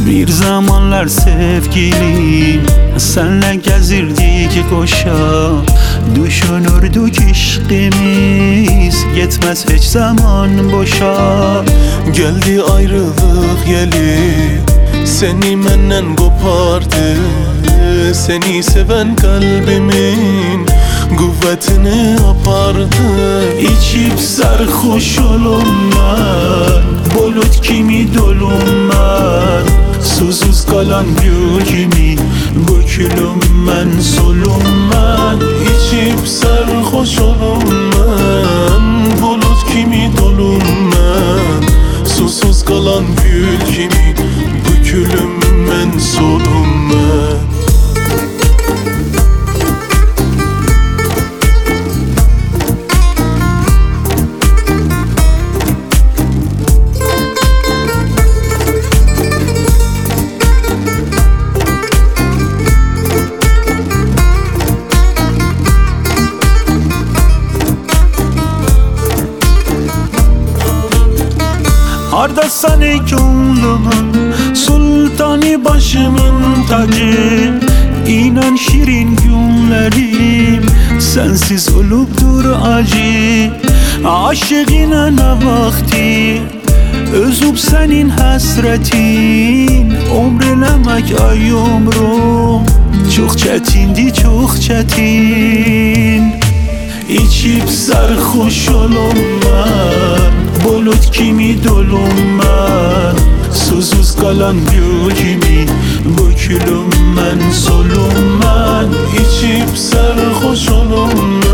Bir zamanlar sevgilim, senle gezirdik koşa. Düşünürdük işqimiz, yetmez hiç zaman boşa. Geldi ayrılık yeli, seni menden kopardı. Seni seven kalbimin kuvvetini apardı. İçip sarhoş olum ben, bulut kimi dolum ben. Susuz kalan gül kimi bükülüm ben, solum ben. İçip sarhoş olum ben, bulut kimi dolum ben. Susuz kalan gül kimi bükülüm ben, solum ben. Hardasan ey gönlümün sultanı, başımın tacı. İnan şirin günlerim sensiz olupdur acı. Aşığına ne vakti özüp senin hasretin. Ömrelemek ay ömrüm çok çetindi, çok çetin. İçip sarhoş olum ben, bulut kimi dolum ben. Susuz kalan gül kimi bükülüm ben, solum ben. İçip sarhoş olum